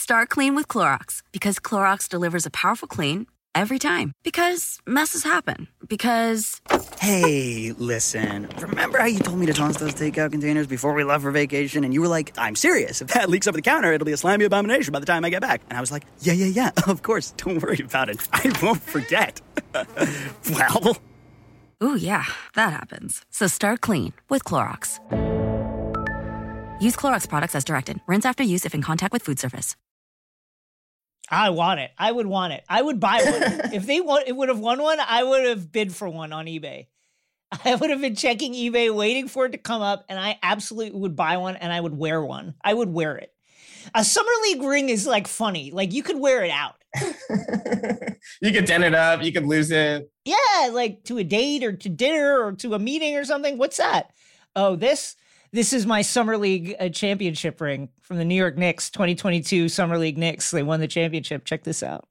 Start clean with Clorox, because Clorox delivers a powerful clean every time. Because messes happen. Because... Hey, listen. Remember how you told me to toss those takeout containers before we left for vacation? And you were like, I'm serious. If that leaks over the counter, it'll be a slimy abomination by the time I get back. And I was like, yeah, of course. Don't worry about it. I won't forget. Well... Ooh, yeah, that happens. So start clean with Clorox. Use Clorox products as directed. Rinse after use if in contact with food surface. I want it. I would want it. I would buy one. If they would have won one, I would have bid for one on eBay. I would have been checking eBay, waiting for it to come up, and I absolutely would buy one, and I would wear one. I would wear it. A Summer League ring is like funny. Like you could wear it out. You could dent it up. You could lose it. Yeah, like to a date or to dinner or to a meeting or something. What's that? Oh, this is my Summer League championship ring from the New York Knicks, 2022 Summer League Knicks. They won the championship. Check this out.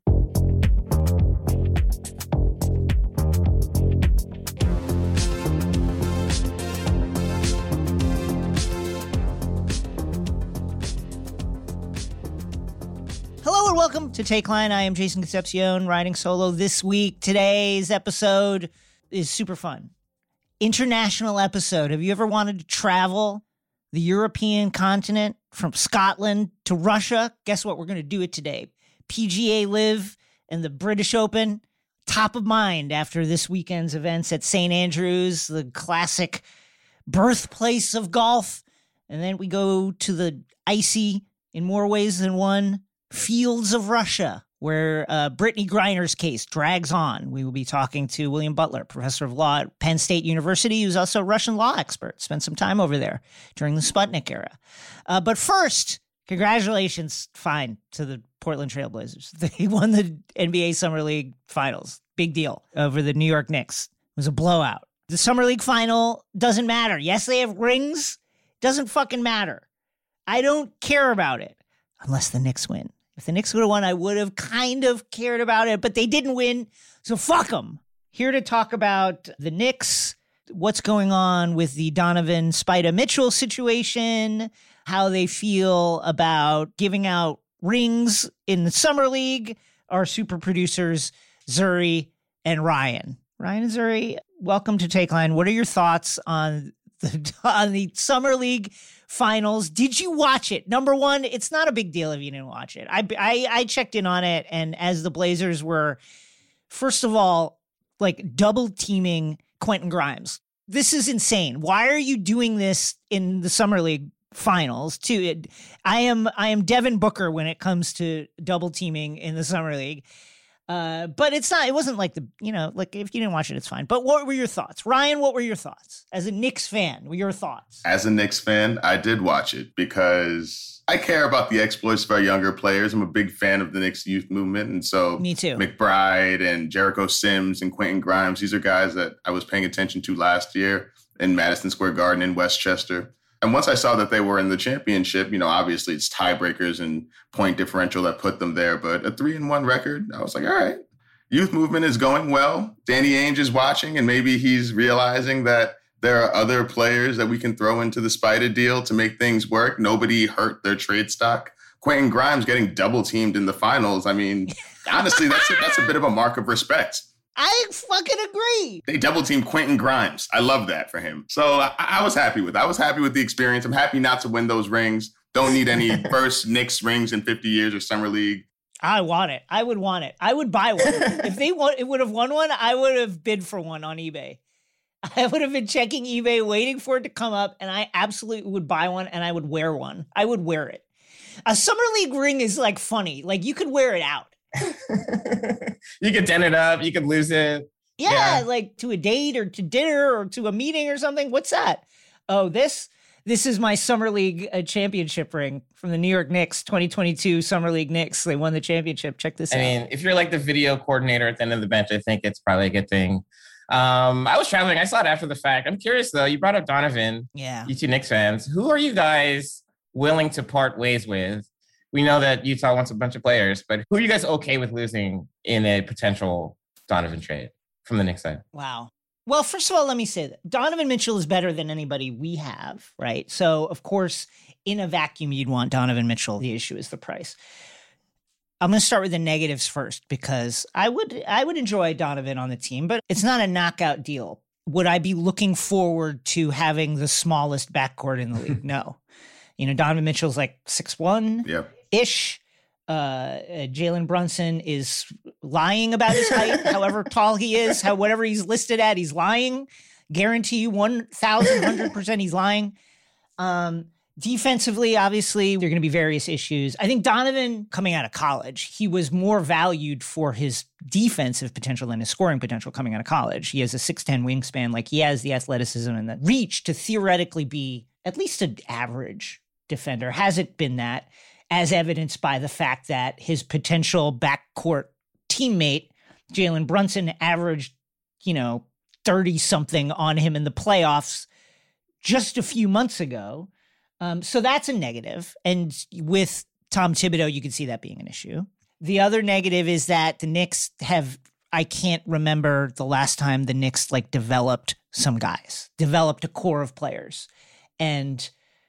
Hello and welcome to Take Line. I am Jason Concepcion, riding solo this week. Today's episode is super fun. International episode. Have you ever wanted to travel the European continent from Scotland to Russia? Guess what? We're going to do it today. PGA Live and the British Open, top of mind after this weekend's events at St. Andrews, the classic birthplace of golf. And then we go to the icy, in more ways than one, fields of Russia, where Brittany Griner's case drags on. We will be talking to William Butler, professor of law at Penn State University, who's also a Russian law expert. Spent some time over there during the Sputnik era. But first, congratulations, to the Portland Trailblazers. They won the NBA Summer League Finals. Big deal over the New York Knicks. It was a blowout. The Summer League Final doesn't matter. Yes, they have rings. Doesn't fucking matter. I don't care about it unless the Knicks win. If the Knicks would have won, I would have kind of cared about it, but they didn't win, so fuck them. Here to talk about the Knicks, what's going on with the Donovan Spida Mitchell situation, how they feel about giving out rings in the Summer League, our super producers, Zuri and Ryan. Ryan and Zuri, welcome to Take Line. What are your thoughts on the Summer League Finals? Did you watch it? Number one, it's not a big deal if you didn't watch it. I checked in on it, and as the Blazers were, first of all, like double teaming Quentin Grimes. This is insane. Why are you doing this in the Summer League Finals? Too, I am Devin Booker when it comes to double teaming in the Summer League. But it wasn't like like if you didn't watch it, it's fine. But what were your thoughts? Ryan, what were your thoughts? As a Knicks fan, what were your thoughts? As a Knicks fan, I did watch it because I care about the exploits of our younger players. I'm a big fan of the Knicks youth movement. And so me too. McBride and Jericho Sims and Quentin Grimes, these are guys that I was paying attention to last year in Madison Square Garden in Westchester. And once I saw that they were in the championship, obviously it's tiebreakers and point differential that put them there. But a 3-1 record, I was like, all right, youth movement is going well. Danny Ainge is watching, and maybe he's realizing that there are other players that we can throw into the Spida deal to make things work. Nobody hurt their trade stock. Quentin Grimes getting double teamed in the finals. I mean, honestly, that's a bit of a mark of respect. I fucking agree. They double teamed Quentin Grimes. I love that for him. So I was happy with it. I was happy with the experience. I'm happy not to win those rings. Don't need any first Knicks rings in 50 years or Summer League. I want it. I would want it. I would buy one. If they would have won one, I would have bid for one on eBay. I would have been checking eBay, waiting for it to come up, and I absolutely would buy one, and I would wear one. I would wear it. A Summer League ring is like funny. Like you could wear it out. You could dent it up. You could lose it. Yeah, like to a date or to dinner or to a meeting or something. What's that? Oh, this is my Summer League championship ring from the New York Knicks, 2022 Summer League Knicks. They won the championship. Check this out. I mean, if you're like the video coordinator at the end of the bench, I think it's probably a good thing. I was traveling. I saw it after the fact. I'm curious, though. You brought up Donovan. Yeah. You two Knicks fans. Who are you guys willing to part ways with? We know that Utah wants a bunch of players, but who are you guys okay with losing in a potential Donovan trade from the Knicks side? Wow. Well, first of all, let me say that Donovan Mitchell is better than anybody we have, right? So, of course, in a vacuum, you'd want Donovan Mitchell. The issue is the price. I'm going to start with the negatives first because I would enjoy Donovan on the team, but it's not a knockout deal. Would I be looking forward to having the smallest backcourt in the league? No. Donovan Mitchell's like 6'1"-ish. Jalen Brunson is lying about his height, however tall he is, whatever he's listed at, he's lying. Guarantee you 1,100% he's lying. Defensively, obviously, there are going to be various issues. I think Donovan, coming out of college, he was more valued for his defensive potential than his scoring potential coming out of college. He has a 6'10" wingspan. Like, he has the athleticism and the reach to theoretically be at least an average defender. Hasn't been that, as evidenced by the fact that his potential backcourt teammate, Jalen Brunson, averaged, 30-something on him in the playoffs just a few months ago. So that's a negative. And with Tom Thibodeau, you can see that being an issue. The other negative is that the Knicks I can't remember the last time the Knicks developed a core of players. And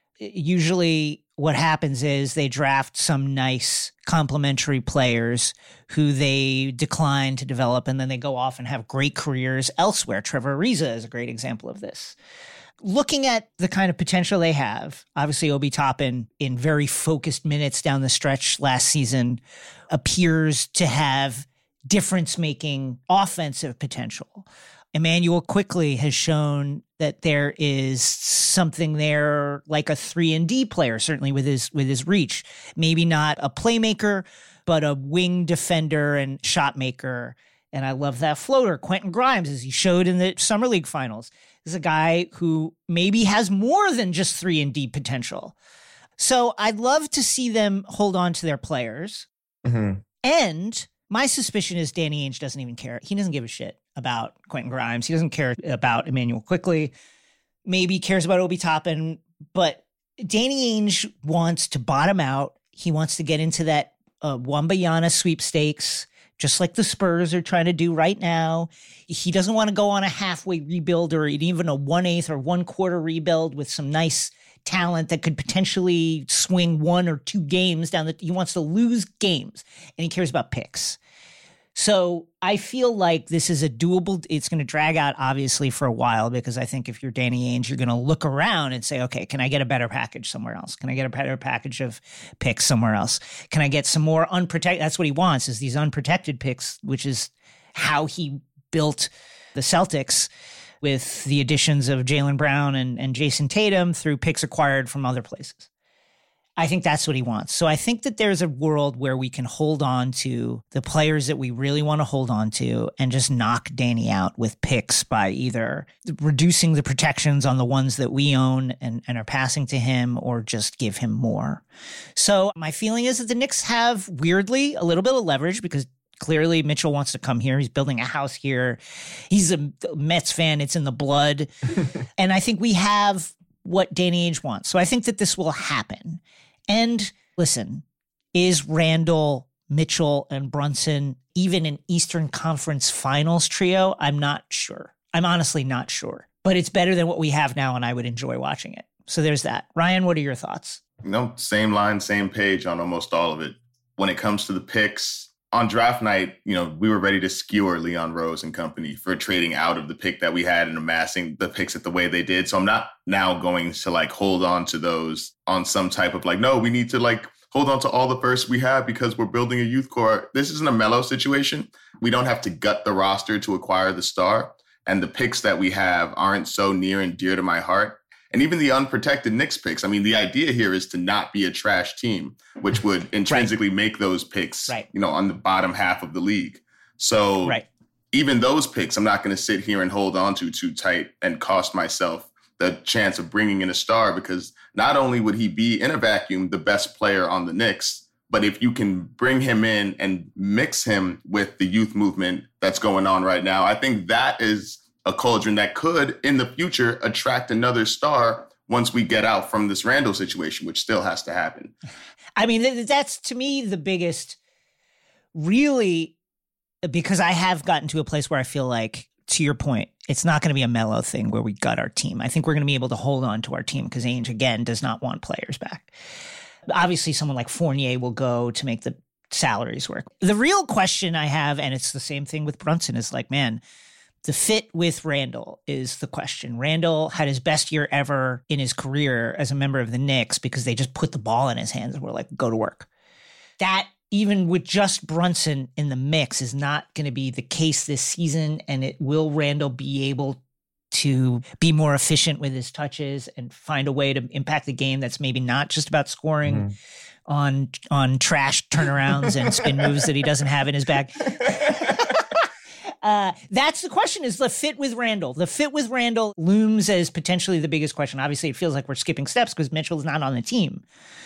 usually what happens is they draft some nice complementary players who they decline to develop, and then they go off and have great careers elsewhere. Trevor Ariza is a great example of this. Looking at the kind of potential they have, obviously Obi Toppin, in very focused minutes down the stretch last season, appears to have difference-making offensive potential. Emmanuel Quickley has shown that there is something there, like a 3-and-D player, certainly with his reach. Maybe not a playmaker, but a wing defender and shot maker. And I love that floater. Quentin Grimes, as he showed in the Summer League Finals, is a guy who maybe has more than just 3-and-D potential. So I'd love to see them hold on to their players. Mm-hmm. And my suspicion is Danny Ainge doesn't even care. He doesn't give a shit about Quentin Grimes. He doesn't care about Emmanuel Quickley. Maybe he cares about Obi Toppin. But Danny Ainge wants to bottom out. He wants to get into that Wembanyama sweepstakes, just like the Spurs are trying to do right now. He doesn't want to go on a halfway rebuild or even a 1/8 or 1/4 rebuild with some nice talent that could potentially swing 1 or 2 games down. He wants to lose games, and he cares about picks. So I feel like this is a doable. It's going to drag out, obviously, for a while, because I think if you're Danny Ainge, you're going to look around and say, okay, can I get a better package somewhere else? Can I get a better package of picks somewhere else? Can I get some more unprotected? That's what he wants, is these unprotected picks, which is how he built the Celtics with the additions of Jaylen Brown and Jason Tatum through picks acquired from other places. I think that's what he wants. So I think that there's a world where we can hold on to the players that we really want to hold on to and just knock Danny out with picks by either reducing the protections on the ones that we own and are passing to him, or just give him more. So my feeling is that the Knicks have, weirdly, a little bit of leverage, because clearly Mitchell wants to come here. He's building a house here. He's a Mets fan. It's in the blood. And I think we have what Danny Ainge wants. So I think that this will happen. And listen, is Randall, Mitchell, and Brunson even an Eastern Conference Finals trio? I'm not sure. I'm honestly not sure. But it's better than what we have now, and I would enjoy watching it. So there's that. Ryan, what are your thoughts? Same line, same page on almost all of it. When it comes to the picks, on draft night, we were ready to skewer Leon Rose and company for trading out of the pick that we had and amassing the picks at the way they did. So I'm not now going to hold on to those on some type of no, we need to hold on to all the firsts we have because we're building a youth core. This isn't a Melo situation. We don't have to gut the roster to acquire the star. And the picks that we have aren't so near and dear to my heart. And even the unprotected Knicks picks. I mean, the idea here is to not be a trash team, which would intrinsically make those picks, on the bottom half of the league. So even those picks, I'm not going to sit here and hold on to too tight and cost myself the chance of bringing in a star, because not only would he be in a vacuum the best player on the Knicks, but if you can bring him in and mix him with the youth movement that's going on right now, I think that is a cauldron that could, in the future, attract another star once we get out from this Randall situation, which still has to happen. I mean, that's, to me, the biggest, really, because I have gotten to a place where I feel like, to your point, it's not going to be a Melo thing where we gut our team. I think we're going to be able to hold on to our team because Ainge, again, does not want players back. Obviously, someone like Fournier will go to salaries work. The real question I have, and it's the same thing with Brunson, is like, man, the fit with Randall is the question. Randall had his best year ever in his career as a member of the Knicks because they just put the ball in his hands and were like, go to work. That, even with just Brunson in the mix, is not going to be the case this season. And will Randall be able to be more efficient with his touches and find a way to impact the game that's maybe not just about scoring on trash turnarounds and spin moves that he doesn't have in his bag? That's the question, is the fit with Randall. The fit with Randall looms as potentially the biggest question. Obviously, it feels like we're skipping steps because Mitchell's not on the team.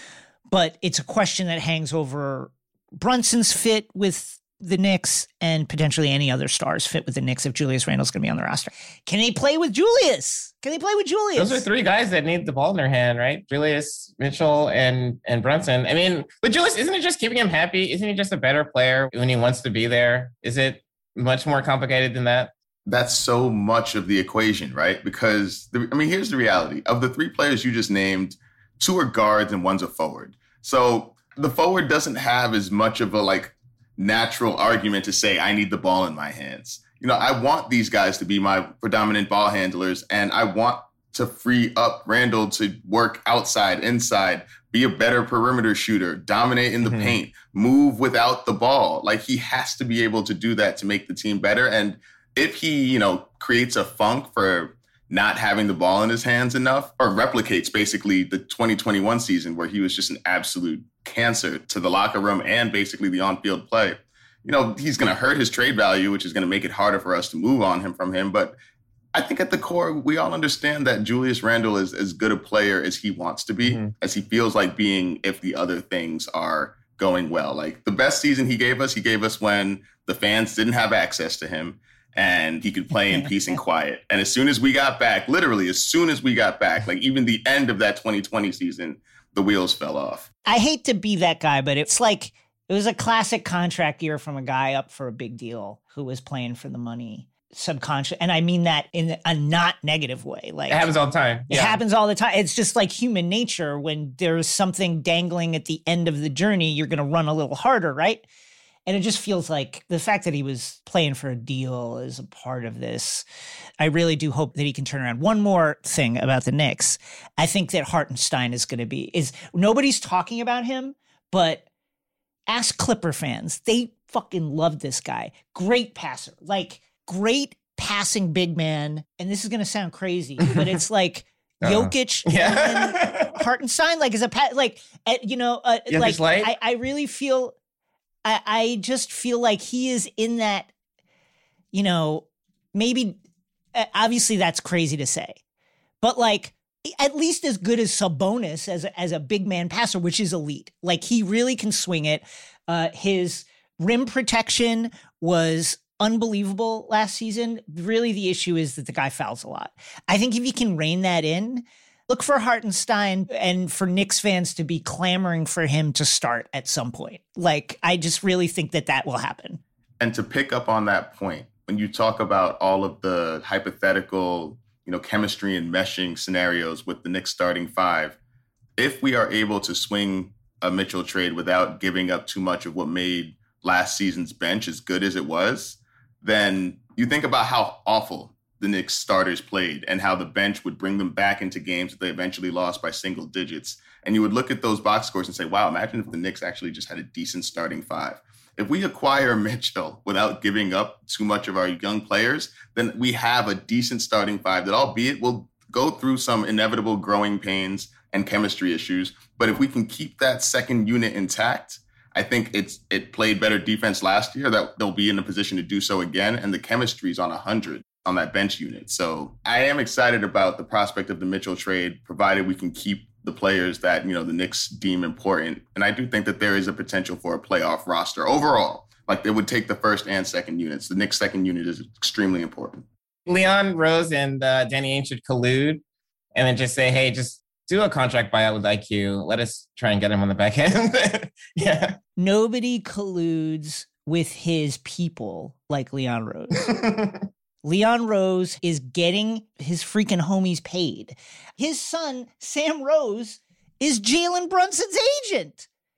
But it's a question that hangs over Brunson's fit with the Knicks and potentially any other stars fit with the Knicks if Julius Randle's going to be on the roster. Can they play with Julius? Those are three guys that need the ball in their hand, right? Julius, Mitchell, and Brunson. I mean, with Julius, isn't it just keeping him happy? Isn't he just a better player when he wants to be there? Is it much more complicated than that? That's so much of the equation, right? Because, here's the reality. Of the three players you just named, two are guards and one's a forward. So the forward doesn't have as much of a, natural argument to say, I need the ball in my hands. I want these guys to be my predominant ball handlers, and I want to free up Randall to work outside, inside, be a better perimeter shooter, dominate in the paint, move without the ball. He has to be able to do that to make the team better. And if he, creates a funk for not having the ball in his hands enough, or replicates basically the 2021 season where he was just an absolute cancer to the locker room and basically the on-field play, he's going to hurt his trade value, which is going to make it harder for us to move on from him. But I think at the core, we all understand that Julius Randle is as good a player as he wants to be, as he feels like being if the other things are going well. The best season he gave us when the fans didn't have access to him and he could play in peace and quiet. And as soon as we got back, literally as soon as we got back, even the end of that 2020 season, the wheels fell off. I hate to be that guy, but it's it was a classic contract year from a guy up for a big deal who was playing for the money. Subconscious, and I mean that in a not negative way. It happens all the time. It happens all the time. It's just like human nature. When there's something dangling at the end of the journey, you're going to run a little harder, right? And it just feels like the fact that he was playing for a deal is a part of this. I really do hope that he can turn around. One more thing about the Knicks. I think that Hartenstein is going to nobody's talking about him, but ask Clipper fans. They fucking love this guy. Great passer. Great passing big man. And this is going to sound crazy, but it's Jokic and Hartenstein, as a I really feel, I just feel like he is in that, maybe, obviously that's crazy to say, but at least as good as Sabonis as a big man passer, which is elite. He really can swing it. His rim protection was unbelievable last season. Really, the issue is that the guy fouls a lot. I think if you can rein that in, look for Hartenstein and for Knicks fans to be clamoring for him to start at some point. I just really think that will happen. And to pick up on that point, when you talk about all of the hypothetical, chemistry and meshing scenarios with the Knicks starting five, if we are able to swing a Mitchell trade without giving up too much of what made last season's bench as good as it was, then you think about how awful the Knicks starters played and how the bench would bring them back into games that they eventually lost by single digits. And you would look at those box scores and say, wow, imagine if the Knicks actually just had a decent starting five. If we acquire Mitchell without giving up too much of our young players, then we have a decent starting five that, albeit will go through some inevitable growing pains and chemistry issues. But if we can keep that second unit intact, I think it played better defense last year, that they'll be in a position to do so again. And the chemistry is on 100 on that bench unit. So I am excited about the prospect of the Mitchell trade, provided we can keep the players that, the Knicks deem important. And I do think that there is a potential for a playoff roster overall. They would take the first and second units. The Knicks second unit is extremely important. Leon Rose and Danny Ainge should collude and then just say, hey, just do a contract buyout with IQ. Let us try and get him on the back end. Yeah. Nobody colludes with his people like Leon Rose. Leon Rose is getting his freaking homies paid. His son, Sam Rose, is Jalen Brunson's agent.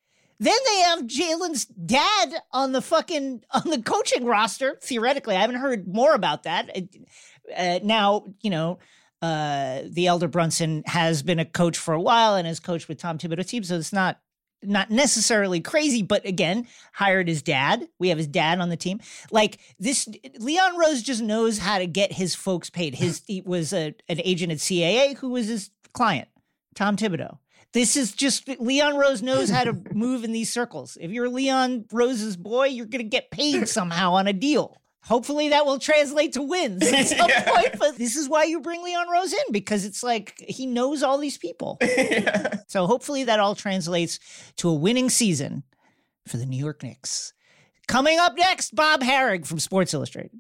Then they have Jalen's dad on the coaching roster. Theoretically, I haven't heard more about that. Now, the elder Brunson has been a coach for a while and has coached with Tom Thibodeau team, so it's not necessarily crazy, but again, hired his dad. We have his dad on the team. Like this, Leon Rose just knows how to get his folks paid. He was an agent at CAA who was his client, Tom Thibodeau. This is just, Leon Rose knows how to move in these circles. If you're Leon Rose's boy, you're going to get paid somehow on a deal. Hopefully that will translate to wins at some point. But this is why you bring Leon Rose in, because it's like he knows all these people. Yeah. So hopefully that all translates to a winning season for the New York Knicks. Coming up next, Bob Harig from Sports Illustrated.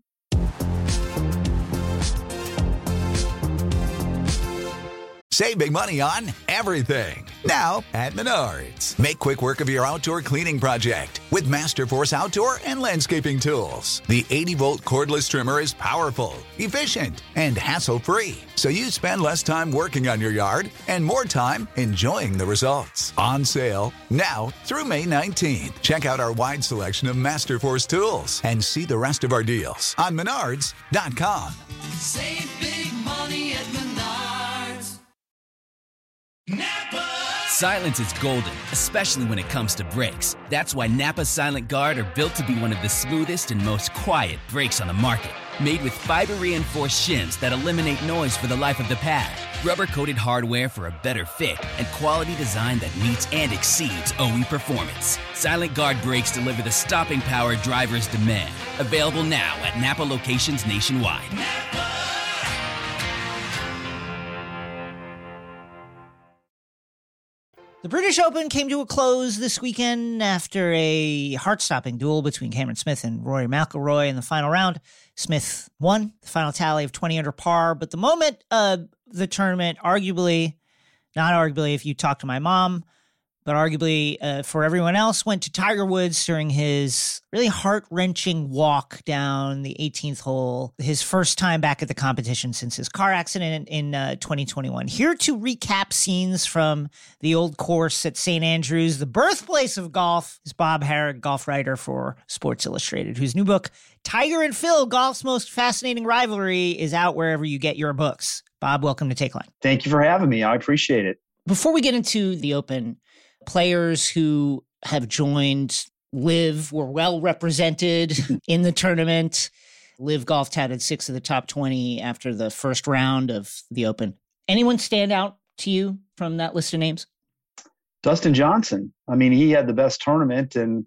Save big money on everything. Now at Menards. Make quick work of your outdoor cleaning project with Masterforce outdoor and landscaping tools. The 80-volt cordless trimmer is powerful, efficient, and hassle-free. So you spend less time working on your yard and more time enjoying the results. On sale now through May 19th. Check out our wide selection of Masterforce tools and see the rest of our deals on Menards.com. Save big money at Menards. Napa! Silence is golden, especially when it comes to brakes. That's why Napa Silent Guard are built to be one of the smoothest and most quiet brakes on the market. Made with fiber-reinforced shims that eliminate noise for the life of the pad, rubber-coated hardware for a better fit, and quality design that meets and exceeds OE performance. Silent Guard brakes deliver the stopping power drivers demand. Available now at Napa locations nationwide. Napa! The British Open came to a close this weekend after a heart-stopping duel between Cameron Smith and Rory McIlroy in the final round. Smith won the final tally of 20 under par, but the moment of the tournament, not arguably if you talk to my mom, but arguably for everyone else, went to Tiger Woods during his really heart-wrenching walk down the 18th hole, his first time back at the competition since his car accident in 2021. Here to recap scenes from the old course at St. Andrews, the birthplace of golf, is Bob Harig, golf writer for Sports Illustrated, whose new book, Tiger and Phil, Golf's Most Fascinating Rivalry, is out wherever you get your books. Bob, welcome to Take Line. Thank you for having me. I appreciate it. Before we get into the Open, players who have joined LIV were well represented in the tournament. LIV Golf touted 6 of the top 20 after the first round of the Open. Anyone stand out to you from that list of names? Dustin Johnson. I mean, he had the best tournament, and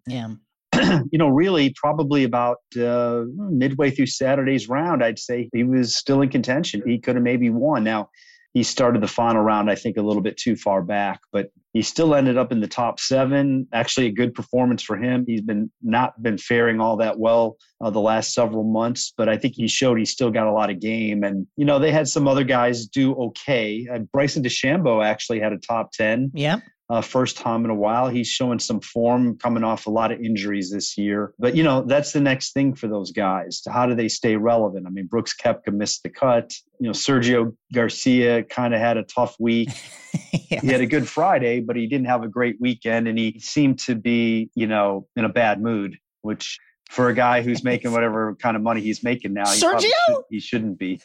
really probably about midway through Saturday's round, I'd say he was still in contention. He could have maybe won. Now, he started the final round, I think, a little bit too far back, but he still ended up in the top 7. Actually, a good performance for him. He's not been faring all that well the last several months, but I think he showed he's still got a lot of game. And, they had some other guys do okay. Bryson DeChambeau actually had a top 10. Yeah. First time in a while. He's showing some form, coming off a lot of injuries this year. But, that's the next thing for those guys. How do they stay relevant? I mean, Brooks Koepka missed the cut. Sergio Garcia kind of had a tough week. Yes. He had a good Friday, but he didn't have a great weekend. And he seemed to be, in a bad mood, which for a guy who's making whatever kind of money he's making now, he shouldn't be.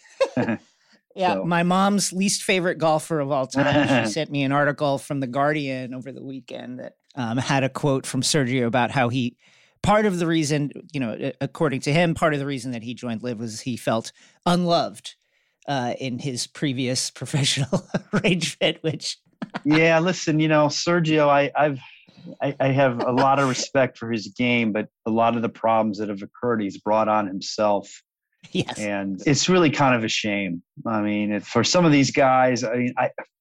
Yeah, So. My mom's least favorite golfer of all time. She sent me an article from The Guardian over the weekend that had a quote from Sergio about how part of the reason, according to him, part of the reason that he joined LIV was he felt unloved in his previous professional arrangement, which... Yeah, listen, Sergio, I have a lot of respect for his game, but a lot of the problems that have occurred, he's brought on himself. Yes. And it's really kind of a shame. I mean, for some of these guys, and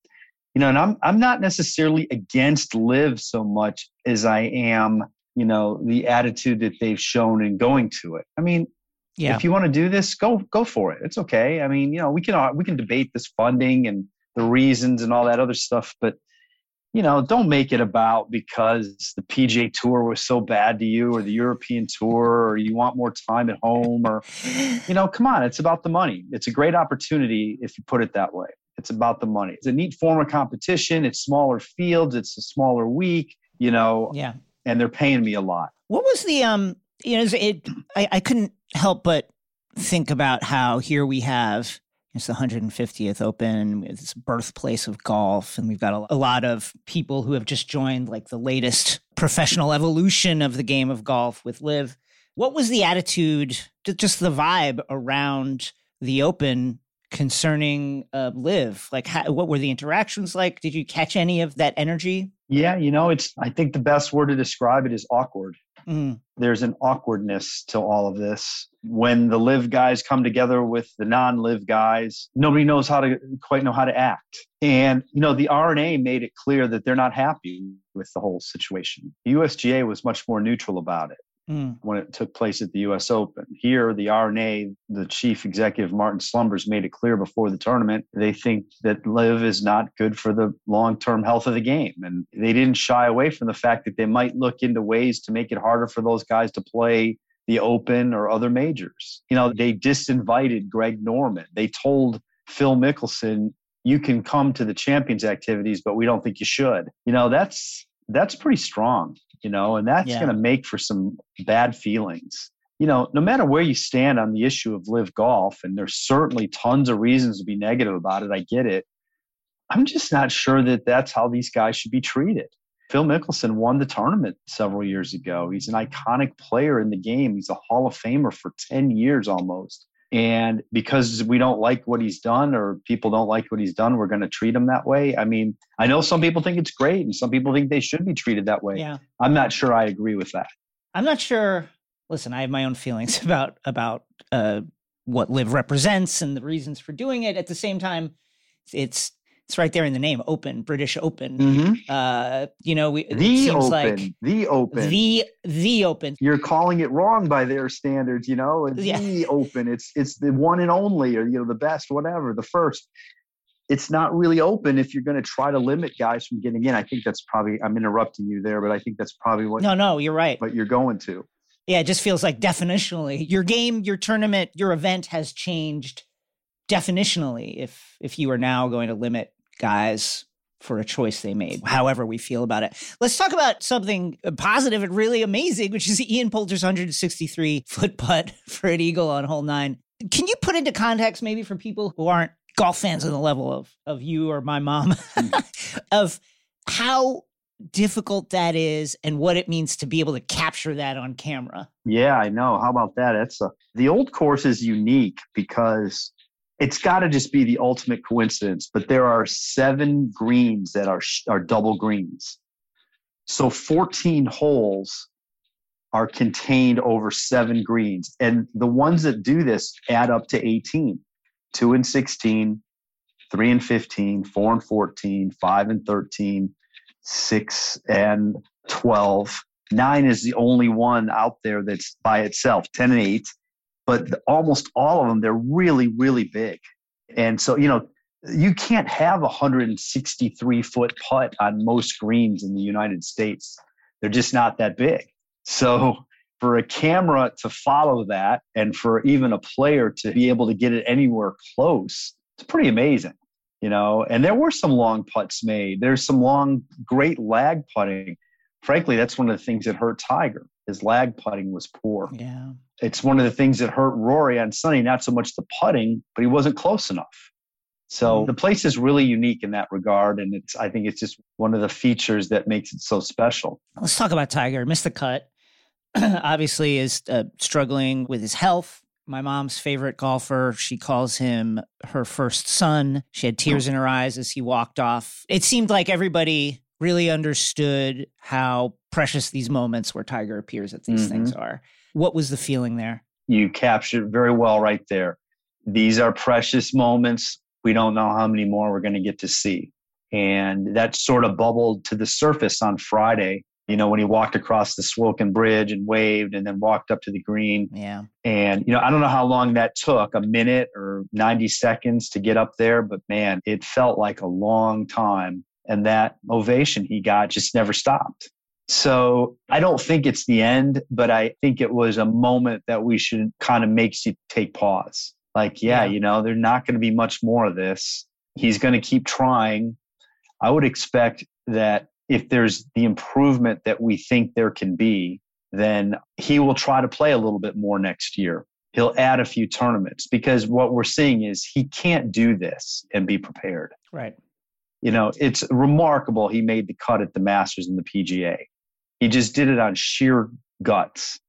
I'm not necessarily against LIV so much as I am, the attitude that they've shown in going to it. I mean, if you want to do this, go for it. It's okay. I mean, we can debate this funding and the reasons and all that other stuff, but don't make it about because the PGA Tour was so bad to you or the European Tour or you want more time at home or, come on, it's about the money. It's a great opportunity if you put it that way. It's about the money. It's a neat form of competition. It's smaller fields. It's a smaller week, Yeah. and they're paying me a lot. What was the I couldn't help but think about how here we have it's the 150th Open, it's birthplace of golf, and we've got a lot of people who have just joined like the latest professional evolution of the game of golf with LIV. What was the attitude, just the vibe around the Open concerning LIV? Like, what were the interactions like? Did you catch any of that energy? Yeah, I think the best word to describe it is awkward. Mm. There's an awkwardness to all of this. When the LIV guys come together with the non-LIV guys, nobody knows how to act. And, the RNA made it clear that they're not happy with the whole situation. The USGA was much more neutral about it when it took place at the US Open. Here, the RNA, the chief executive, Martin Slumbers, made it clear before the tournament, they think that LIV is not good for the long-term health of the game. And they didn't shy away from the fact that they might look into ways to make it harder for those guys to play the Open or other majors. They disinvited Greg Norman. They told Phil Mickelson, you can come to the Champions activities, but we don't think you should. That's pretty strong, and that's going to make for some bad feelings. No matter where you stand on the issue of LIV golf, and there's certainly tons of reasons to be negative about it, I get it. I'm just not sure that that's how these guys should be treated. Phil Mickelson won the tournament several years ago. He's an iconic player in the game. He's a Hall of Famer for 10 years almost. And because we don't like what he's done, or people don't like what he's done, we're going to treat him that way. I mean, I know some people think it's great and some people think they should be treated that way. Yeah. I'm not sure I agree with that. I'm not sure. Listen, I have my own feelings about what LIV represents and the reasons for doing it. At the same time, it's right there in the name, Open, British Open. Mm-hmm. The Open. You're calling it wrong by their standards, The Open. It's the one and only, or the best, whatever, the first. It's not really open if you're going to try to limit guys from getting in. I think that's probably, I'm interrupting you there, but I think that's probably what. No, you're right. What you're going to. Yeah, it just feels like definitionally your game, your tournament, your event has changed definitionally if you are now going to limit guys for a choice they made, however we feel about it. Let's talk about something positive and really amazing, which is Ian Poulter's 163-foot putt for an eagle on hole 9. Can you put into context, maybe for people who aren't golf fans on the level of you or my mom, of how difficult that is and what it means to be able to capture that on camera? Yeah, I know. How about that? The old course is unique because it's got to just be the ultimate coincidence, but there are 7 greens that are double greens. So 14 holes are contained over 7 greens. And the ones that do this add up to 18, 2 and 16, 3 and 15, 4 and 14, 5 and 13, 6 and 12. 9 is the only one out there that's by itself, 10 and 8. But almost all of them, they're really, really big. And so, you can't have a 163-foot putt on most greens in the United States. They're just not that big. So for a camera to follow that and for even a player to be able to get it anywhere close, it's pretty amazing, And there were some long putts made. There's some long, great lag putting. Frankly, that's one of the things that hurt Tiger. His lag putting was poor. Yeah. It's one of the things that hurt Rory on Sunday, not so much the putting, but he wasn't close enough. So the place is really unique in that regard. And I think it's just one of the features that makes it so special. Let's talk about Tiger. Missed the cut. Obviously is struggling with his health. My mom's favorite golfer, she calls him her first son. She had tears in her eyes as he walked off. It seemed like everybody really understood how precious these moments where Tiger appears at these things are. What was the feeling there? You captured it very well right there. These are precious moments. We don't know how many more we're going to get to see. And that sort of bubbled to the surface on Friday, when he walked across the Swilken Bridge and waved and then walked up to the green. Yeah. And, I don't know how long that took, a minute or 90 seconds to get up there, but man, it felt like a long time. And that ovation he got just never stopped. So I don't think it's the end, but I think it was a moment that we should kind of makes you take pause. Like, there's not going to be much more of this. He's going to keep trying. I would expect that if there's the improvement that we think there can be, then he will try to play a little bit more next year. He'll add a few tournaments because what we're seeing is he can't do this and be prepared. Right. You know, it's remarkable he made the cut at the Masters and the PGA. He just did it on sheer guts.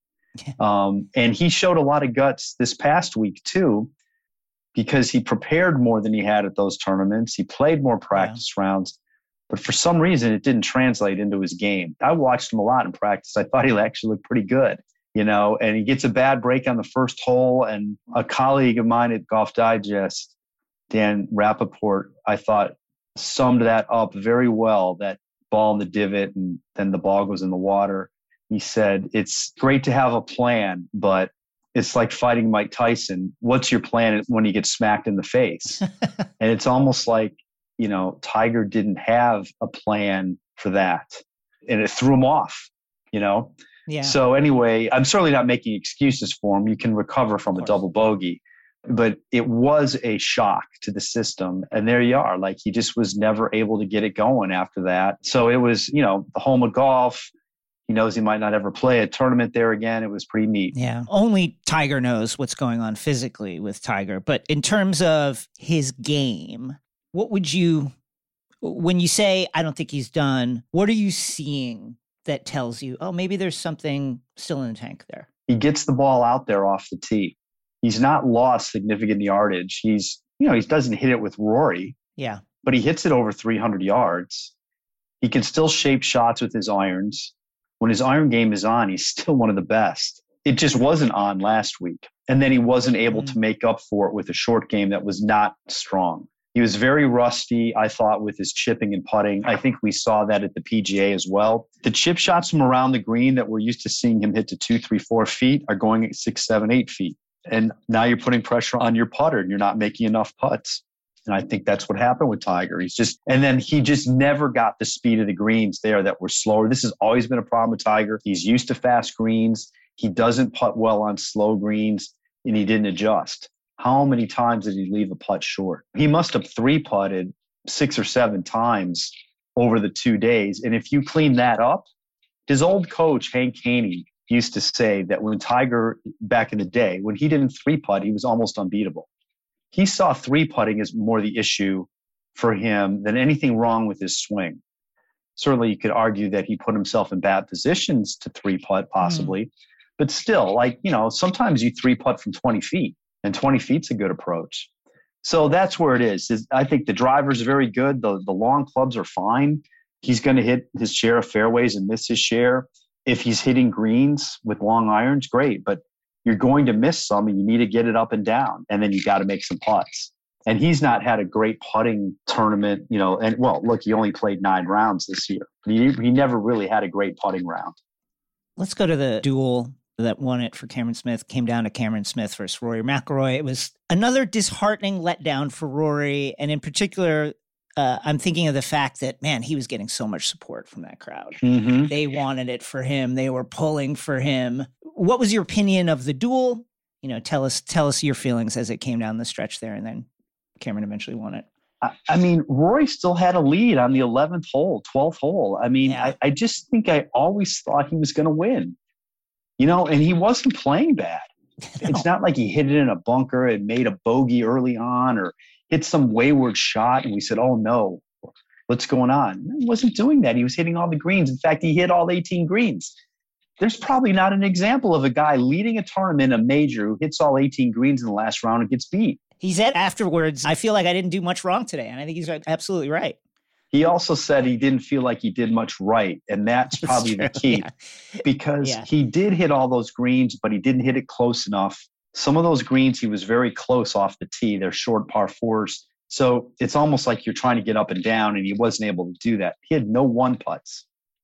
And he showed a lot of guts this past week too, because he prepared more than he had at those tournaments. He played more practice rounds, but for some reason it didn't translate into his game. I watched him a lot in practice. I thought he actually looked pretty good, you know, and he gets a bad break on the first hole. And a colleague of mine at Golf Digest, Dan Rappaport, I thought summed that up very well, that ball in the divot and then the ball goes in the water. He said, it's great to have a plan, but it's like fighting Mike Tyson. What's your plan when you get smacked in the face? And it's almost like, you know, Tiger didn't have a plan for that. And it threw him off, you know? Yeah. So anyway, I'm certainly not making excuses for him. You can recover from a double bogey. But it was a shock to the system. And there you are. Like, he just was never able to get it going after that. So it was, you know, the home of golf. He knows he might not ever play a tournament there again. It was pretty neat. Yeah. Only Tiger knows what's going on physically with Tiger. But in terms of his game, what would you, when you say, I don't think he's done, what are you seeing that tells you, oh, maybe there's something still in the tank there? He gets the ball out there off the tee. He's not lost significant yardage. He's, you know, he doesn't hit it with Rory. Yeah. But he hits it over 300 yards. He can still shape shots with his irons. When his iron game is on, he's still one of the best. It just wasn't on last week. And then he wasn't able to make up for it with a short game that was not strong. He was very rusty, I thought, with his chipping and putting. I think we saw that at the PGA as well. The chip shots from around the green that we're used to seeing him hit to 2, 3, 4 feet are going at 6, 7, 8 feet. And now you're putting pressure on your putter and you're not making enough putts. And I think that's what happened with Tiger. And then he just never got the speed of the greens there that were slower. This has always been a problem with Tiger. He's used to fast greens. He doesn't putt well on slow greens, and he didn't adjust. How many times did he leave a putt short? He must have 3-putted 6 or 7 times over the 2 days. And if you clean that up, his old coach, Hank Haney, used to say that when Tiger, back in the day, when he didn't 3-putt, he was almost unbeatable. He saw 3-putting as more the issue for him than anything wrong with his swing. Certainly, you could argue that he put himself in bad positions to 3-putt possibly, but still, like, you know, sometimes you 3-putt from 20 feet, and 20 feet's a good approach. So that's where it is. I think the driver's very good. The long clubs are fine. He's going to hit his share of fairways and miss his share. If he's hitting greens with long irons, great, but you're going to miss some and you need to get it up and down, and then you got to make some putts. And he's not had a great putting tournament, you know, and well, look, he only played 9 rounds this year. He never really had a great putting round. Let's go to the duel that won it for Cameron Smith. Came down to Cameron Smith versus Rory McIlroy. It was another disheartening letdown for Rory. And in particular, I'm thinking of the fact that, man, he was getting so much support from that crowd. Mm-hmm. They wanted it for him. They were pulling for him. What was your opinion of the duel? You know, tell us your feelings as it came down the stretch there, and then Cameron eventually won it. I mean, Rory still had a lead on the 11th hole, 12th hole. I mean, yeah. I just think I always thought he was going to win, you know, and he wasn't playing bad. No. It's not like he hit it in a bunker and made a bogey early on or hit some wayward shot and we said, oh no, what's going on? He wasn't doing that. He was hitting all the greens. In fact, he hit all 18 greens. There's probably not an example of a guy leading a tournament, a major, who hits all 18 greens in the last round and gets beat. He said afterwards, I feel like I didn't do much wrong today. And I think he's absolutely right. He also said he didn't feel like he did much right. And that's probably the key because he did hit all those greens, but he didn't hit it close enough. Some of those greens, he was very close off the tee. They're short par 4s. So it's almost like you're trying to get up and down, and he wasn't able to do that. He had no 1-putts,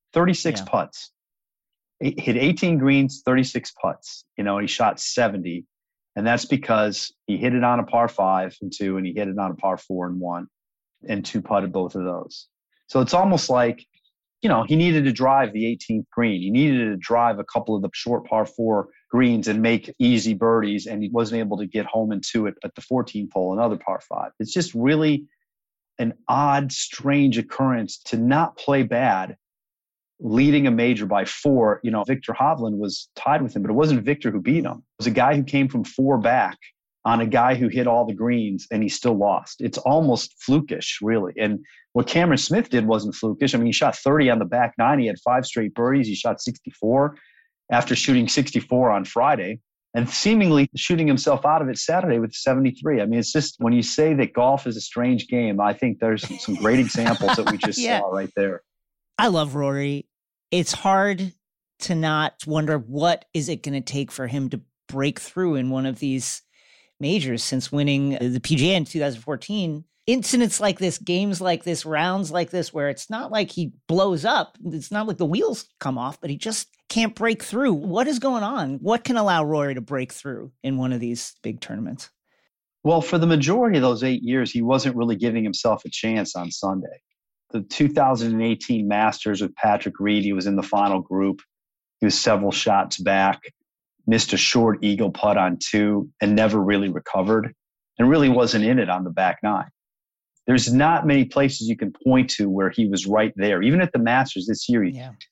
36 putts. He hit 18 greens, 36 putts. You know, he shot 70. And that's because he hit it on a par 5 and 2, and he hit it on a par 4 and 1, and 2-putted both of those. So it's almost like, you know, he needed to drive the 18th green. He needed to drive a couple of the short par 4 greens and make easy birdies, and he wasn't able to get home into it at the 14th hole, another par 5. It's just really an odd, strange occurrence to not play bad, leading a major by 4. Victor Hovland was tied with him, but it wasn't Victor who beat him. It was a guy who came from 4 back on a guy who hit all the greens, and he still lost. It's almost flukish, really. And what Cameron Smith did wasn't flukish. I mean, he shot 30 on the back 9. He had 5 straight birdies. He shot 64 after shooting 64 on Friday and seemingly shooting himself out of it Saturday with 73. I mean, it's just, when you say that golf is a strange game, I think there's some great examples that we just saw right there. I love Rory. It's hard to not wonder what is it going to take for him to break through in one of these majors since winning the PGA in 2014. Incidents like this, games like this, rounds like this, where it's not like he blows up. It's not like the wheels come off, but he just can't break through. What is going on? What can allow Rory to break through in one of these big tournaments? Well, for the majority of those 8 years, he wasn't really giving himself a chance on Sunday. The 2018 Masters with Patrick Reed, he was in the final group. He was several shots back, missed a short eagle putt on 2, and never really recovered, and really wasn't in it on the back 9. There's not many places you can point to where he was right there. Even at the Masters this year,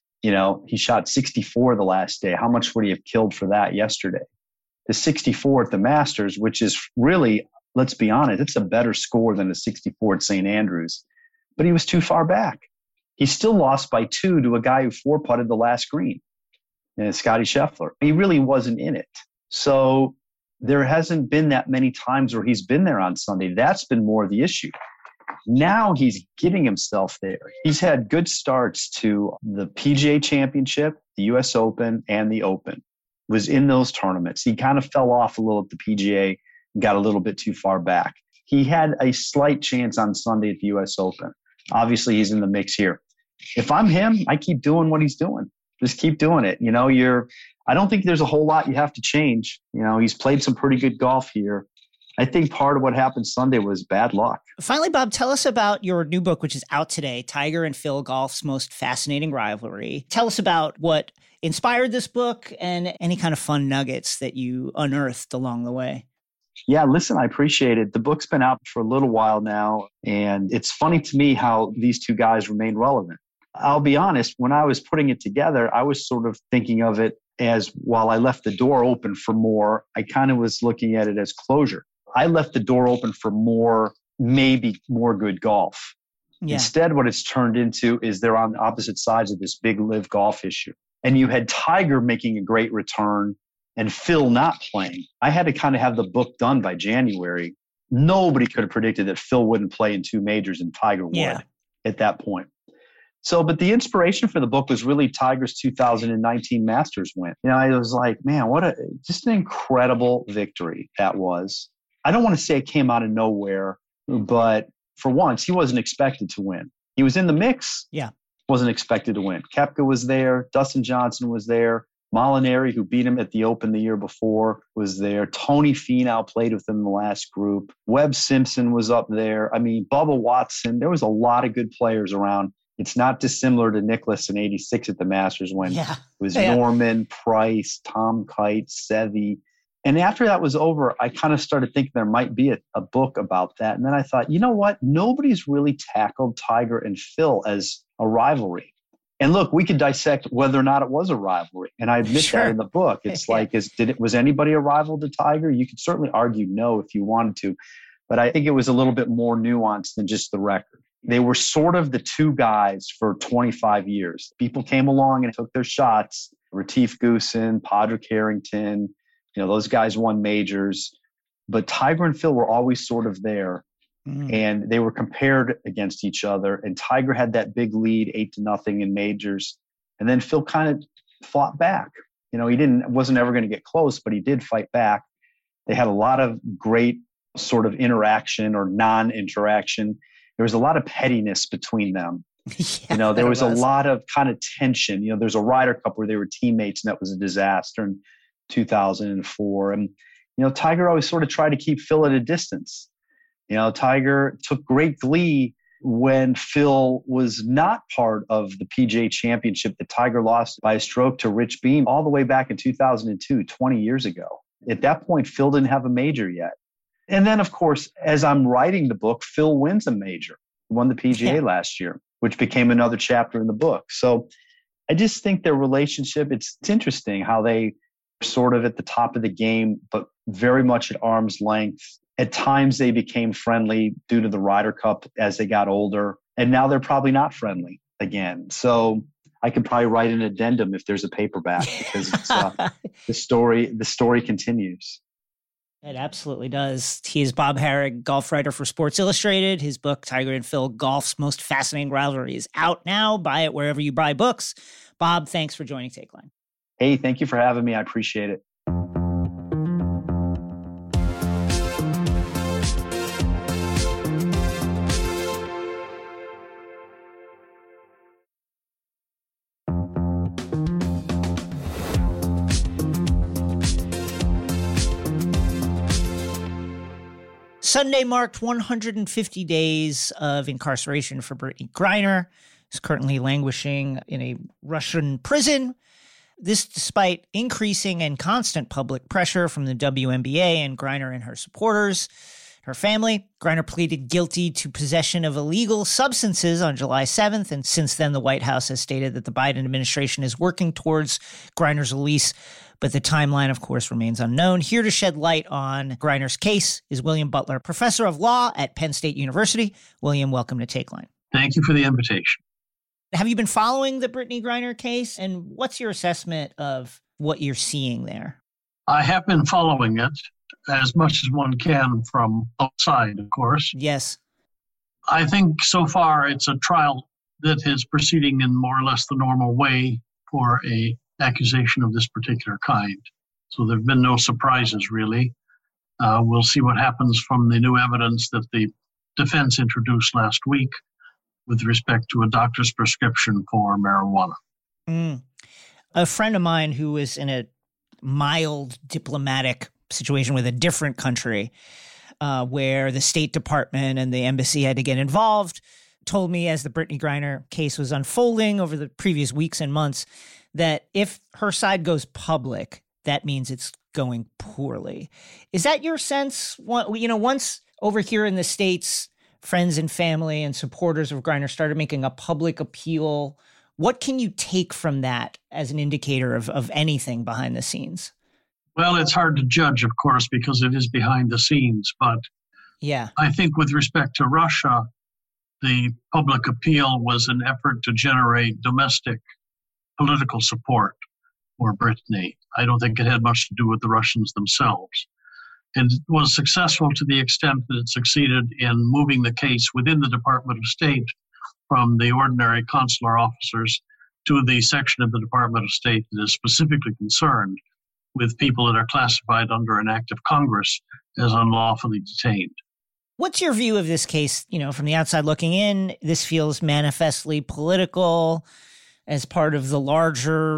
he shot 64 the last day. How much would he have killed for that yesterday? The 64 at the Masters, which is really, let's be honest, it's a better score than the 64 at St. Andrews. But he was too far back. He still lost by 2 to a guy who 4-putted the last green, Scotty Scheffler. He really wasn't in it. So there hasn't been that many times where he's been there on Sunday. That's been more the issue. Now he's getting himself there. He's had good starts to the PGA Championship, the US Open, and the Open. Was in those tournaments. He kind of fell off a little at the PGA and got a little bit too far back. He had a slight chance on Sunday at the US Open. Obviously, he's in the mix here. If I'm him, I keep doing what he's doing. Just keep doing it. I don't think there's a whole lot you have to change. He's played some pretty good golf here. I think part of what happened Sunday was bad luck. Finally, Bob, tell us about your new book, which is out today, Tiger and Phil, Golf's Most Fascinating Rivalry. Tell us about what inspired this book and any kind of fun nuggets that you unearthed along the way. Yeah, listen, I appreciate it. The book's been out for a little while now, and it's funny to me how these two guys remain relevant. I'll be honest, when I was putting it together, I was sort of thinking of it as, while I left the door open for more, I kind of was looking at it as closure. I left the door open for more, maybe more good golf. Yeah. Instead, what it's turned into is they're on the opposite sides of this big live golf issue. And you had Tiger making a great return and Phil not playing. I had to kind of have the book done by January. Nobody could have predicted that Phil wouldn't play in 2 majors and Tiger would at that point. So, but the inspiration for the book was really Tiger's 2019 Masters win. I was like, man, just an incredible victory that was. I don't want to say it came out of nowhere, but for once, he wasn't expected to win. He was in the mix. Yeah. Wasn't expected to win. Koepka was there. Dustin Johnson was there. Molinari, who beat him at the Open the year before, was there. Tony Finau played with him in the last group. Webb Simpson was up there. I mean, Bubba Watson. There was a lot of good players around. It's not dissimilar to Nicklaus in '86 at the Masters when it was Norman, Price, Tom Kite, Seve. And after that was over, I kind of started thinking there might be a book about that. And then I thought, you know what? Nobody's really tackled Tiger and Phil as a rivalry. And look, we could dissect whether or not it was a rivalry. And I admit that in the book. It's like, was anybody a rival to Tiger? You could certainly argue no if you wanted to. But I think it was a little bit more nuanced than just the record. They were sort of the two guys for 25 years. People came along and took their shots. Retief Goosen, Padraig Harrington, those guys won majors. But Tiger and Phil were always sort of there. And they were compared against each other. And Tiger had that big lead, 8-0 in majors. And then Phil kind of fought back. He wasn't ever going to get close, but he did fight back. They had a lot of great sort of interaction or non-interaction. There was a lot of pettiness between them. There was a lot of kind of tension. There's a Ryder Cup where they were teammates and that was a disaster in 2004. And, Tiger always sort of tried to keep Phil at a distance. Tiger took great glee when Phil was not part of the PGA Championship that Tiger lost by a stroke to Rich Beem all the way back in 2002, 20 years ago. At that point, Phil didn't have a major yet. And then, of course, as I'm writing the book, Phil wins a major. He won the PGA last year, which became another chapter in the book. So I just think their relationship, it's interesting how they sort of at the top of the game, but very much at arm's length. At times they became friendly due to the Ryder Cup as they got older. And now they're probably not friendly again. So I could probably write an addendum if there's a paperback because it's, the story continues. It absolutely does. He is Bob Harig, golf writer for Sports Illustrated. His book, Tiger and Phil, Golf's Most Fascinating Rivalry, is out now. Buy it wherever you buy books. Bob, thanks for joining Take Line. Hey, thank you for having me. I appreciate it. Sunday marked 150 days of incarceration for Brittany Griner. She's currently languishing in a Russian prison. This despite increasing and constant public pressure from the WNBA and Griner and her supporters. Her family, Griner pleaded guilty to possession of illegal substances on July 7th, and since then the White House has stated that the Biden administration is working towards Griner's release, but the timeline, of course, remains unknown. Here to shed light on Griner's case is William Butler, professor of law at Penn State University. William, welcome to Take Line. Thank you for the invitation. Have you been following the Brittany Griner case, and what's your assessment of what you're seeing there? I have been following it as much as one can from outside, of course. Yes. I think so far it's a trial that is proceeding in more or less the normal way for a accusation of this particular kind. So there have been no surprises, really. We'll see what happens from the new evidence that the defense introduced last week with respect to a doctor's prescription for marijuana. A friend of mine who was in a mild diplomatic situation with a different country where the State Department and the embassy had to get involved told me as the Brittany Griner case was unfolding over the previous weeks and months that if her side goes public, that means it's going poorly. Is that your sense? Once over here in the States, friends and family and supporters of Griner started making a public appeal, what can you take from that as an indicator of anything behind the scenes? Well, it's hard to judge, of course, because it is behind the scenes. But yeah, I think with respect to Russia, the public appeal was an effort to generate domestic political support for Brittany. I don't think it had much to do with the Russians themselves. And it was successful to the extent that it succeeded in moving the case within the Department of State from the ordinary consular officers to the section of the Department of State that is specifically concerned with people that are classified under an act of Congress as unlawfully detained. What's your view of this case? From the outside looking in, this feels manifestly political as part of the larger,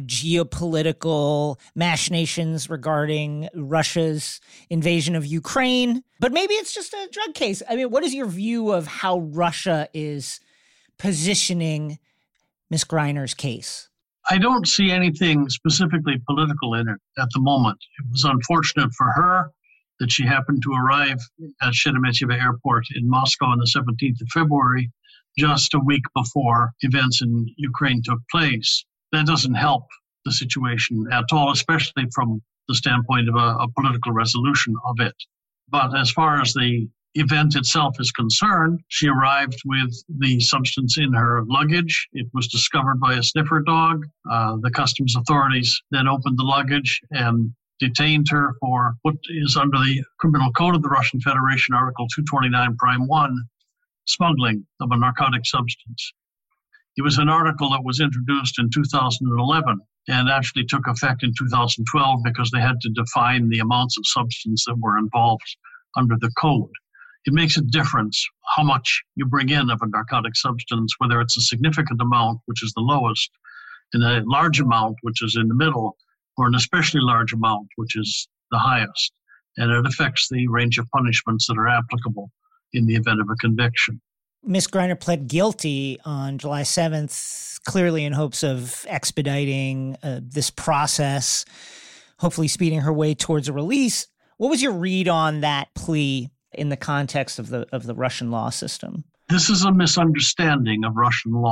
geopolitical machinations regarding Russia's invasion of Ukraine. But maybe it's just a drug case. I mean, what is your view of how Russia is positioning Ms. Griner's case? I don't see anything specifically political in it at the moment. It was unfortunate for her that she happened to arrive at Sheremetyevo Airport in Moscow on the 17th of February, just a week before events in Ukraine took place. That doesn't help the situation at all, especially from the standpoint of a political resolution of it. But as far as the event itself is concerned, she arrived with the substance in her luggage. It was discovered by a sniffer dog. The customs authorities then opened the luggage and detained her for what is under the Criminal Code of the Russian Federation, Article 229, Prime 1, smuggling of a narcotic substance. It was an article that was introduced in 2011 and actually took effect in 2012 because they had to define the amounts of substance that were involved under the code. It makes a difference how much you bring in of a narcotic substance, whether it's a significant amount, which is the lowest, and a large amount, which is in the middle, or an especially large amount, which is the highest. And it affects the range of punishments that are applicable in the event of a conviction. Ms. Griner pled guilty on July 7th, clearly in hopes of expediting this process, hopefully speeding her way towards a release. What was your read on that plea in the context of the Russian law system? This is a misunderstanding of Russian law.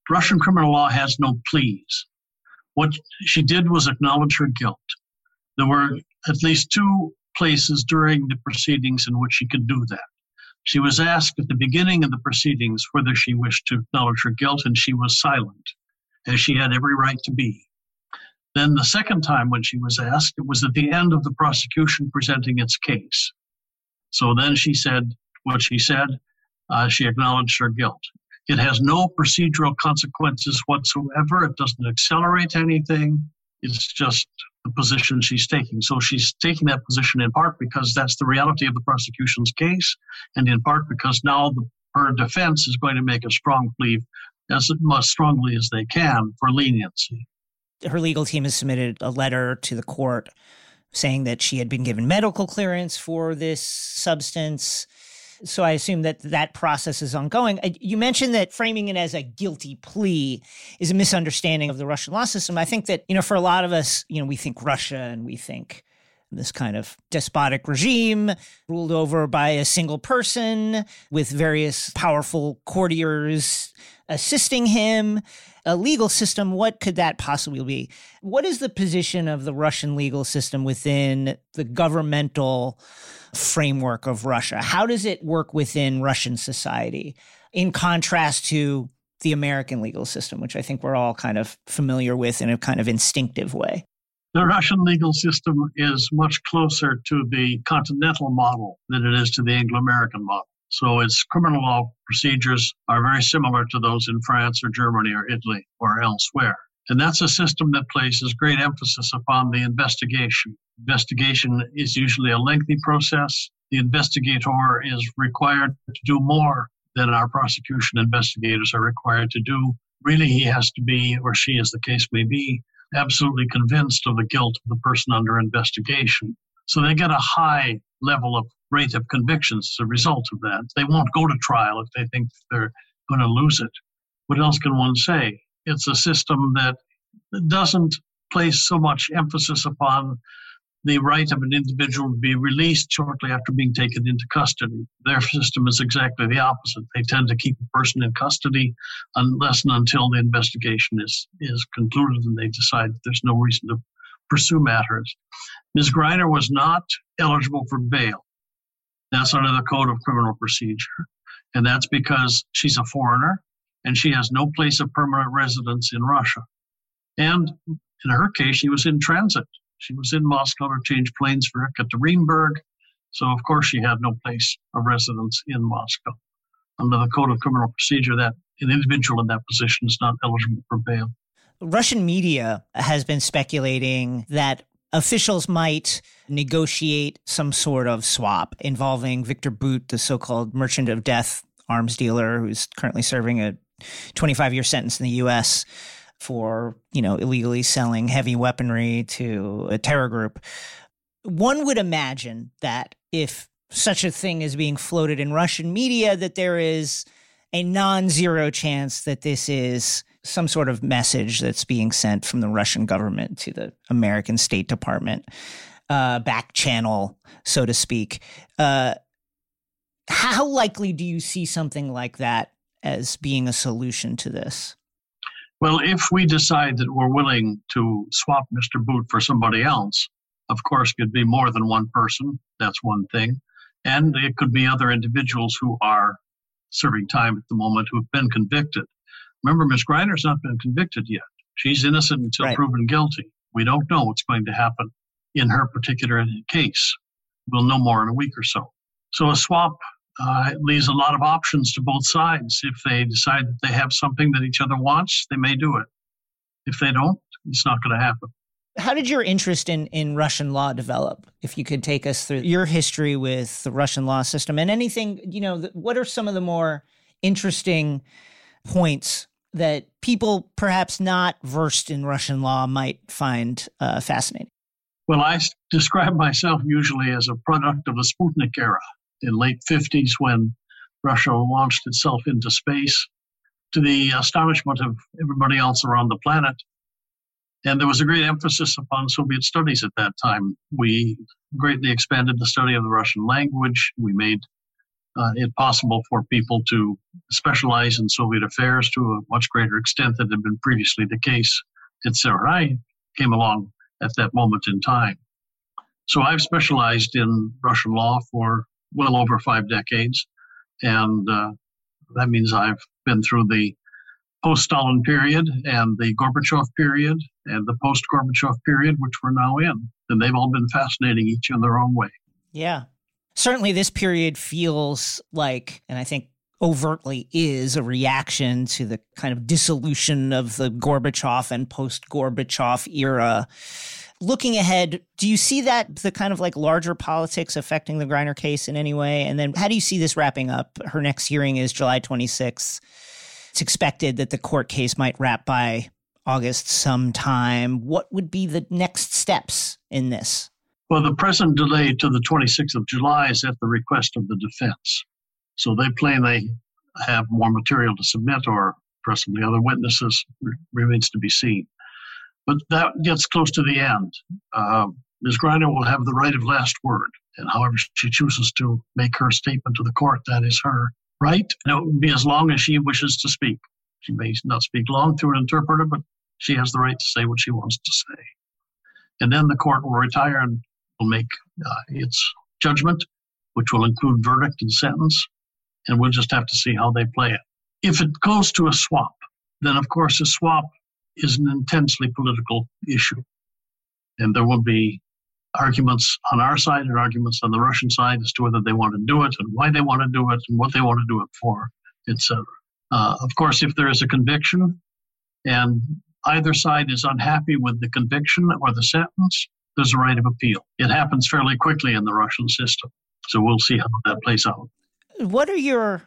Russian criminal law has no pleas. What she did was acknowledge her guilt. There were at least two places during the proceedings in which she could do that. She was asked at the beginning of the proceedings whether she wished to acknowledge her guilt, and she was silent, as she had every right to be. Then the second time when she was asked, it was at the end of the prosecution presenting its case. So then she said what she said. She acknowledged her guilt. It has no procedural consequences whatsoever. It doesn't accelerate anything. It's just the position she's taking. So she's taking that position in part because that's the reality of the prosecution's case, and in part because now her defense is going to make a strong plea, as much strongly as they can, for leniency. Her legal team has submitted a letter to the court saying that she had been given medical clearance for this substance. So I assume that that process is ongoing. You mentioned that framing it as a guilty plea is a misunderstanding of the Russian law system. I think that, for a lot of us, we think Russia and we think this kind of despotic regime ruled over by a single person with various powerful courtiers assisting him. A legal system, what could that possibly be? What is the position of the Russian legal system within the governmental framework of Russia? How does it work within Russian society in contrast to the American legal system, which I think we're all kind of familiar with in a kind of instinctive way? The Russian legal system is much closer to the continental model than it is to the Anglo-American model. So its criminal law procedures are very similar to those in France or Germany or Italy or elsewhere. And that's a system that places great emphasis upon the investigation. Investigation is usually a lengthy process. The investigator is required to do more than our prosecution investigators are required to do. Really, he has to be, or she, as the case may be, absolutely convinced of the guilt of the person under investigation. So they get a high level of rate of convictions as a result of that. They won't go to trial if they think they're going to lose it. What else can one say? It's a system that doesn't place so much emphasis upon the right of an individual to be released shortly after being taken into custody. Their system is exactly the opposite. They tend to keep a person in custody unless and until the investigation is concluded and they decide that there's no reason to pursue matters. Ms. Greiner was not eligible for bail. That's under the Code of Criminal Procedure. And that's because she's a foreigner and she has no place of permanent residence in Russia. And in her case, she was in transit. She was in Moscow to change planes for Ekaterinburg. So, of course, she had no place of residence in Moscow. Under the Code of Criminal Procedure, that an individual in that position is not eligible for bail. Russian media has been speculating that officials might negotiate some sort of swap involving Viktor Bout, the so-called merchant of death arms dealer who's currently serving a 25-year sentence in the U.S. for, illegally selling heavy weaponry to a terror group. One would imagine that if such a thing is being floated in Russian media, that there is a non-zero chance that this is some sort of message that's being sent from the Russian government to the American State Department, back channel, so to speak. How likely do you see something like that as being a solution to this? Well, if we decide that we're willing to swap Mr. Bout for somebody else, of course, it could be more than one person. That's one thing. And it could be other individuals who are serving time at the moment who have been convicted. Remember, Ms. Greiner's not been convicted yet. She's innocent until proven guilty. We don't know what's going to happen in her particular case. We'll know more in a week or so. So a swap leaves a lot of options to both sides. If they decide that they have something that each other wants, they may do it. If they don't, it's not going to happen. How did your interest in Russian law develop? If you could take us through your history with the Russian law system and anything, what are some of the more interesting points that people perhaps not versed in Russian law might find fascinating? Well, I describe myself usually as a product of the Sputnik era in late 50s when Russia launched itself into space to the astonishment of everybody else around the planet. And there was a great emphasis upon Soviet studies at that time. We greatly expanded the study of the Russian language. We made it possible for people to specialize in Soviet affairs to a much greater extent than had been previously the case. I came along at that moment in time. So I've specialized in Russian law for well over 5 decades, and that means I've been through the post-Stalin period and the Gorbachev period and the post-Gorbachev period, which we're now in. And they've all been fascinating, each in their own way. Yeah. Certainly this period feels like, and I think overtly is, a reaction to the kind of dissolution of the Gorbachev and post-Gorbachev era. Looking ahead, do you see that the kind of like larger politics affecting the Griner case in any way? And then how do you see this wrapping up? Her next hearing is July 26th. It's expected that the court case might wrap by August sometime. What would be the next steps in this? Well, the present delay to the 26th of July is at the request of the defense. So they claim they have more material to submit, or possibly other witnesses. Remains to be seen. But that gets close to the end. Ms. Griner will have the right of last word, and however she chooses to make her statement to the court, that is her right. And it will be as long as she wishes to speak. She may not speak long through an interpreter, but she has the right to say what she wants to say. And then the court will retire and will make its judgment, which will include verdict and sentence, and we'll just have to see how they play it. If it goes to a swap, then of course a swap is an intensely political issue. And there will be arguments on our side and arguments on the Russian side as to whether they want to do it and why they want to do it and what they want to do it for, etc. Of course, if there is a conviction and either side is unhappy with the conviction or the sentence, there's a right of appeal. It happens fairly quickly in the Russian system. So we'll see how that plays out. What are your,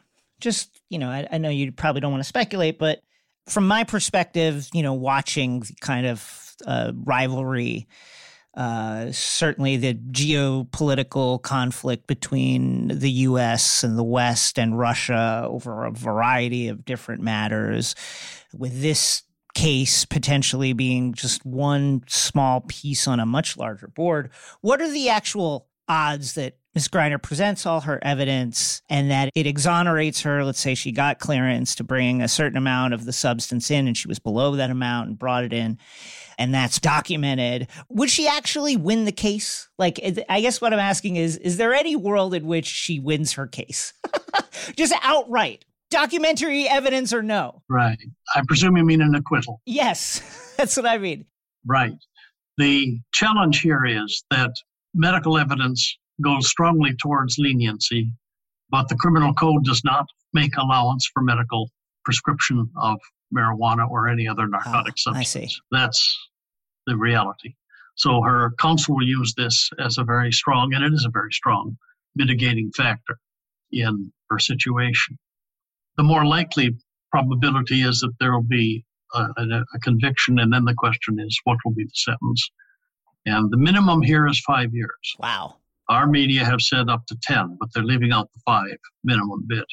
I know you probably don't want to speculate, but from my perspective, watching the kind of rivalry, certainly the geopolitical conflict between the U.S. and the West and Russia over a variety of different matters, with this case potentially being just one small piece on a much larger board, what are the actual odds that Ms. Griner presents all her evidence and that it exonerates her? Let's say she got clearance to bring a certain amount of the substance in and she was below that amount and brought it in, and that's documented. Would she actually win the case? Like, I guess what I'm asking is there any world in which she wins her case? Just outright. Documentary evidence or no? Right. I presume you mean an acquittal. Yes, that's what I mean. Right. The challenge here is that medical evidence goes strongly towards leniency, but the criminal code does not make allowance for medical prescription of marijuana or any other narcotic substance. I see. That's the reality. So her counsel will use this as a very strong, and it is a very strong, mitigating factor in her situation. The more likely probability is that there will be a conviction, and then the question is, what will be the sentence? And the minimum here is 5 years. Wow. Our media have said up to 10, but they're leaving out the 5 minimum bit.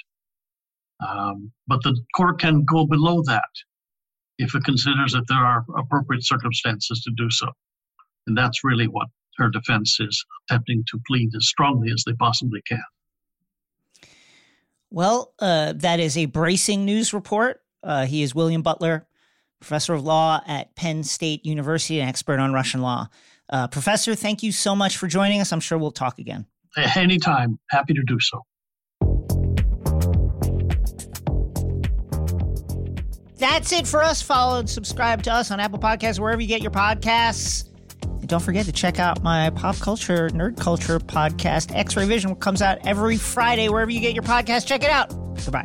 But the court can go below that if it considers that there are appropriate circumstances to do so. And that's really what her defense is attempting to plead as strongly as they possibly can. Well, that is a bracing news report. He is William Butler, professor of law at Penn State University and expert on Russian law. Professor, thank you so much for joining us. I'm sure we'll talk again. Anytime. Happy to do so. That's it for us. Follow and subscribe to us on Apple Podcasts, wherever you get your podcasts. And don't forget to check out my pop culture, nerd culture podcast, X-Ray Vision, which comes out every Friday, wherever you get your podcast. Check it out. Goodbye.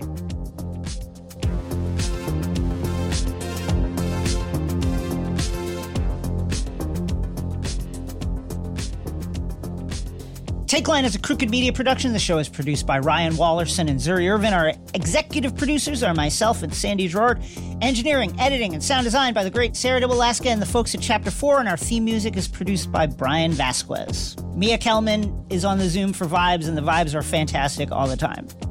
Takeline is a Crooked Media production. The show is produced by Ryan Wallerson and Zuri Irvin. Our executive producers are myself and Sandy Gerard. Engineering, editing, and sound design by the great Sarah Dibalaska and the folks at Chapter 4. And our theme music is produced by Brian Vasquez. Mia Kelman is on the Zoom for Vibes, and the vibes are fantastic all the time.